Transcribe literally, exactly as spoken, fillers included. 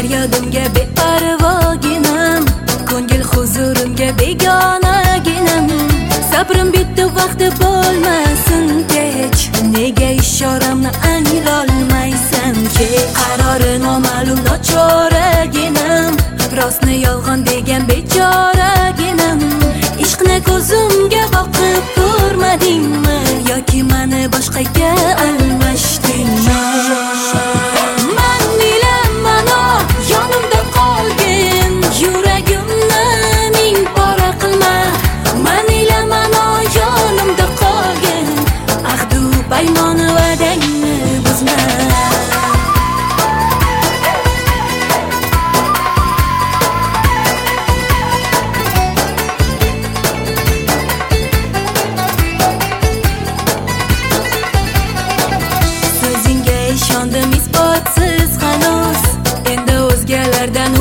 Faryodimga beparvoginam, ko'ngil huzurimga begonaginam. Sabrim bitdi, vaqti bo'lmasin kech, nega ishoramni anglolmaysan ki? Qarori noma'lum nochoraginam, rostni yolg'on degan bechoraginam. Ishqni ko'zimga boqib ko'rmadingmi, yoki mani boshqaga almashdingmi? Man bilaman o, yonimda qolgin, yuragimni ming pora qilma. Man bilaman o, yonimda qolgin, ahdu paymoni va'dangni buzma. Ishondim isbotsiz hanuz, endi o'zgalardan